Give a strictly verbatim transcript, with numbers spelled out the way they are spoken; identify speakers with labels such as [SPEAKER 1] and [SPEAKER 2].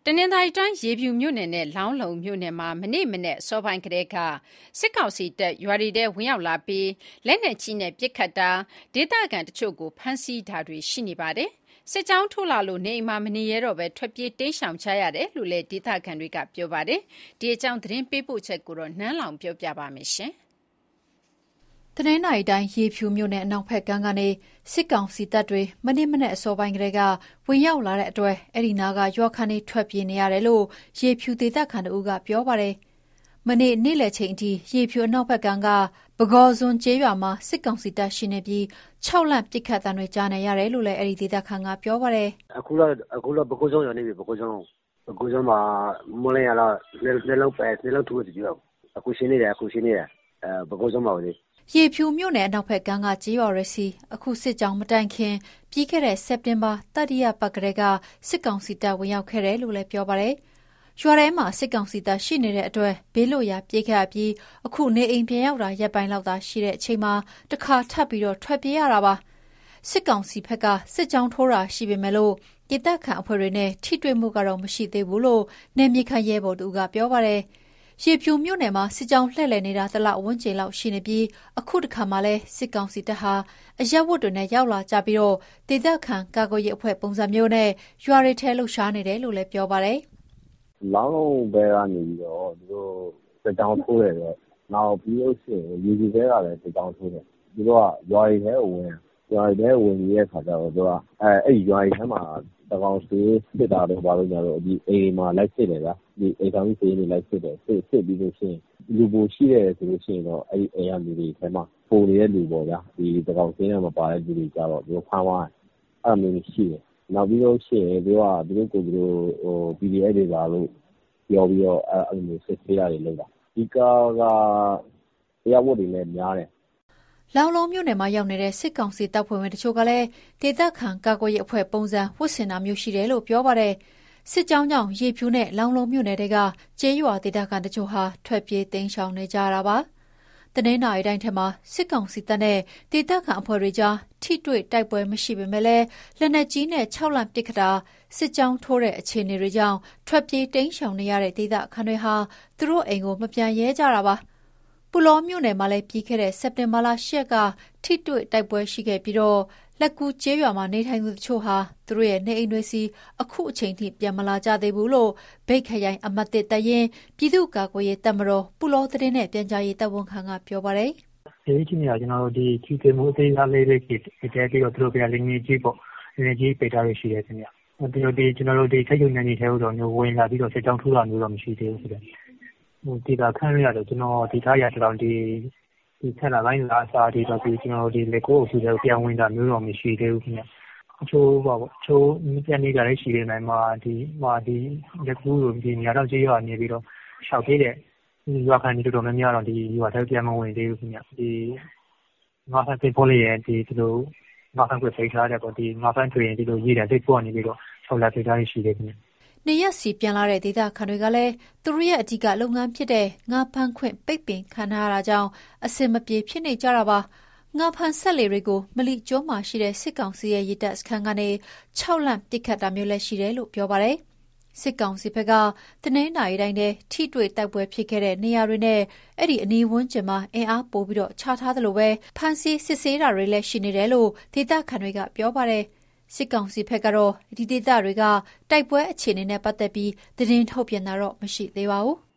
[SPEAKER 1] တနင်္သာရီတိုင်းရေဖြူမြို့နယ်နဲ့လောင်းလုံမြို့နယ်မှာမနေ့မနေ့စောပိုင်းကတည်းကစစ်ကောင်စီတပ်ရွာတွေထဲဝင်ရောက်လာပြီးလက်နက်ကြီးနဲ့ပစ်ခတ်တာဒေသခံတချို့ကိုဖမ်းဆီးတာတွေရှိနေပါတယ်။စစ်ကြောင်းထိုးလာလို့နေအိမ်မှာမနေရတော့ပဲထွက်ပြေးတိမ်းရှောင်ကြရတယ်လို့လည်းဒေသခံတွေကပြောပါတယ်။ဒီအကြောင်းသတင်းပေးပို့ချက်ကိုတော့နန်းလောင်ပြောပြပါမယ်ရှင်။
[SPEAKER 2] တနင်္သာရီတိုင်းရေဖြူမြို့နယ်အနောက်ဘက်ကမ်းကနေစစ်ကောင်စီတပ်တွေမနေ့မနေ့အစောပိုင်းကတည်းကဝင်ရောက်လာတဲ့အတွက်အဲ့ဒီနာကရွာခန်းတွေထွက်ပြေးနေရတယ်လို့ရေဖြူဒေသခံတို့ကပြောပါတယ်။မနေ့နေ့လယ်ချိန်အထိရေဖြူအနောက်ဘက်ကမ်းကပဂေါ်စွန်ကျေးရွာမှာစစ်ကောင်စီတပ်ရှိနေပြီး၆လန့်ပစ်ခတ်တံတွေကြားနေရတယ်လို့လည်းအဲ့ဒီဒေသခံကပြောပါတယ်
[SPEAKER 3] ။အခုတော့အခုတော့ပဂေါ်စွန်ရောက်နေပြီပဂေါ်စွန်ပဂေါ်စွန်မှာမလဲရတော့လက်လုံးပဲလက်လုံးထိုးကြည့်ရအခုရှင်းနေတယ်အခုရှင်းနေတယ်အဲပဂေါ်စွန်မှာလေ
[SPEAKER 2] ရေဖြူမြို့နယ်အနောက်ဘက်ကမ်းကကြေးရွာရစီအခုစစ်ကြောင်းမတိုင်ခင်ပြီးခဲ့တဲ့စက်တင်ဘာတတိယပတ်ကလေးကစစ်ကောင်စီတပ်ဝင်ရောက်ခဲ့တယ်လို့လည်းပြောပါတယ်။ရွာထဲမှာစစ်ကောင်စီတပ်ရှိနေတဲ့အတွက်ဘေးလွတ်ရာပြေးခဲ့ပြီးအခုနေအိမ်ပြန်ရောက်တာရက်ပိုင်းလောက်သာရှိတဲ့အချိန်မှာတခါထပ်ပြီးတော့ထွက်ပြေးရတာပါ။စစ်ကောင်စီဘက်ကစစ်ကြောင်းထိုးတာရှိပေမဲ့လို့ဒေသခံအဖွဲ့တွေနဲ့ထိတွေ့မှုကတော့မရှိသေးဘူးလို့နယ်မြေခံရဲဘော်တူကပြောပါတယ်။ရေဖြူမြို့နယ်မှာစစ်ကြောင်းလှည့်လည်နေတာတလဝန်းကျင်လောက်ရှိနေပြီးအခုတခါမှလဲစစ်ကောင်စီတပ်ဟာအရက်ဝတ်တွေနဲ့ရောက်လာကြပြီးတော့ဒေသခံကာကွယ်ရေးအဖွဲ့ပုံစံမျိုးနဲ့ရွာတွေထဲလှုပ်ရှားနေတယ်လို့လည်းပြောပါတယ်
[SPEAKER 4] ။လောင်းလုံးဘဲကနေပြီးတော့သူတို့စစ်ကြောင်းထိုးတယ်တော့နောက်ပြီးလို့ရှိရင်ရေဖြူဘဲကလည်းစစ်ကြောင်းထိုးတယ်သူတို့ကရွာတွေထဲဝင်ရွာတွေထဲဝင်ပြီးတဲ့ခါကျတော့သူကအဲအဲ့ရွာတွေထဲမှာတကောင်စီစစ်တာတော့ဘာလို့ညာတော့ဒီအိမ်မှာလိုက်စစ်တယ်ဗျာဒီအိမ်ဆောင်ကြီးနေလိုက်စစ်တယ်စစ်စစ်ပြီးလို့ရှိရင်လူပိုရှိတယ်ဆိုလို့ရှိရင်တော့အဲ့ဒီအိမ်ရလူတွေထဲမှာပုံနေတဲ့လူပေါ့ဗျာဒီတကောင်စီနဲ့မပါတဲ့လူတွေကြတော့သူဖမ်းသွားအဲ့လိုမျိုးရှိတယ်နောက်ပြီးလို့ရှိရင်သူကသူတို့ကိုသူတို့ဟို ပီ ဒီ အက်ဖ် တွေပါလို့ပြောပြီးတော့အဲ့လိုမျိုးစစ်ဆေးရတယ်လို့လားဒီကာကတရားဝတ်တွေနဲ့များတယ်
[SPEAKER 2] လောင်လုံးမြို့နယ်မှာရောက်နေတဲ့စစ်ကောင်စီတပ်ဖွဲ့ဝင်တချို့ကလည်းဒေသခံကာကွယ်ရေးအဖွဲ့ပုံစံဝတ်ဆင်တာမျိုးရှိတယ်လို့ပြောပါတယ်။စစ်ကြောင်းကြောင့်ရေဖြူနဲ့လောင်လုံးမြို့နယ်တွေကကျေးရွာဒေသခံတချို့ဟာထွက်ပြေးတိမ်းရှောင်နေကြတာပါ။တနင်္လာရီတိုင်းထက်မှာစစ်ကောင်စီတပ်နဲ့ဒေသခံအဖွဲ့တွေကြားထိတွေ့တိုက်ပွဲမရှိပေမဲ့လည်းလက်နက်ကြီးနဲ့၆လန့်ပစ်ခတ်တာစစ်ကြောင်းထိုးတဲ့အခြေအနေတွေကြောင့်ထွက်ပြေးတိမ်းရှောင်နေရတဲ့ဒေသခံတွေဟာသူတို့အိမ်ကိုမပြန်ရဲကြတာပါ။ပူလောမြို့နယ်မှာလည်းပြီးခဲ့တဲ့စက်တင်ဘာလ၈ရက်ကထိတွေ့တိုက်ပွဲရှိခဲ့ပြီးတော့လက်ကူကျေးရွာမှာနေထိုင်သူတချို့ဟာသူတို့ရဲ့နေအိမ်တွေစီအခုအချိန်ထိပြန်မလာကြသေးဘူးလို့ဗိတ်ခရိုင်အမတ်တစ်တရင်ပြည်သူ့ကာကွယ်ရေးတပ်မတော်ပူလောသတင်းနဲ့ပြန်ကြားရေးတပ်ဝန်ခံကပြောပါတယ်
[SPEAKER 5] ။ဒီချင်းကကျွန်တော်တို့ဒီထိတွေ့မှုအသေးစားလေးတွေဖြစ်တဲ့ပြီးတော့သူတို့ပြန်လင်းနေကြည့်ပေါ့လင်းကြီးပေတာတွေရှိတယ်ခင်ဗျ။ပြီးတော့ဒီကျွန်တော်တို့ဒီထိတ်ချုံနေနေထဲတော့မျိုးဝင်လာပြီးတော့စစ်ကြောင်းထူတာမျိုးတော့မရှိသေးဘူးဆိုတော့ဟိုဒီကခန့်ရရတယ်ကျွန်တော်ဒီထားရတောင်ဒီဒီဆက်လာတိုင်းလာစားဒီတော့ဒီကျွန်တော်ဒီလေကိုအဖြစ်တော့ပြန်ဝင်တာမျိုးတော့မရှိသေးဘူးခင်ဗျအချိုးပါပေါ့အချိုးပြန်နေတာလည်းရှိနေနိုင်မှာဒီမှာဒီလက်ကူလိုဒီနေရာတော့ကြေးရွာနေပြီးတော့ရှောက်သေးတဲ့ရွာခံတွေတော်တော်များများတော့ဒီရွာထဲပြန်မဝင်သေးဘူးခင်ဗျဒီငါးဖက်သိဖို့လေးရဲ့ဒီဒီလိုငါးဖက်ကိုဖိထားတဲ့ပေါ့ဒီငါးဖက်ထွေရင်ဒီလိုရေးတယ်သိဖို့နေပြီးတော့ဆောက်လာဖိထားရှိတယ်ခင်ဗျ
[SPEAKER 2] နေရက်စီပြန်လာတဲ့ဒေသခံတွေကလည်းသူတို့ရဲ့အဓိကလုပ်ငန်းဖြစ်တဲ့ငါးဖမ်းခွင့်ပိတ်ပင်ခံထားရတာကြောင့်အစင်မပြေဖြစ်နေကြတာပါငါးဖမ်းဆက်လေတွေကိုမလီကျွန်းမှာရှိတဲ့စစ်ကောင်စီရဲ့ရတပ်စခန်းကနေ၆လန့်ပစ်ခတ်တာမျိုးလည်းရှိတယ်လို့ပြောပါတယ်စစ်ကောင်စီဘက်ကတနင်္လာရီတိုင်းထဲထိတွေ့တိုက်ပွဲဖြစ်ခဲ့တဲ့နေရာတွေနဲ့အဲ့ဒီအနီးဝန်းကျင်မှာအင်အားပိုပြီးတော့ချထားသလိုပဲဖမ်းဆီးစစ်ဆေးတာတွေလည်းရှိနေတယ်လို့ဒေသခံတွေကပြောပါတယ်စစ်ကောင်စီဘက်ကတော့ဒီဒေသတွေကတိုက်ပွဲအခြေအနေနဲ့ပတ်သက်ပြီးသတင်းထုတ်ပြန်တာတော့မရှိသေးပါဘူး။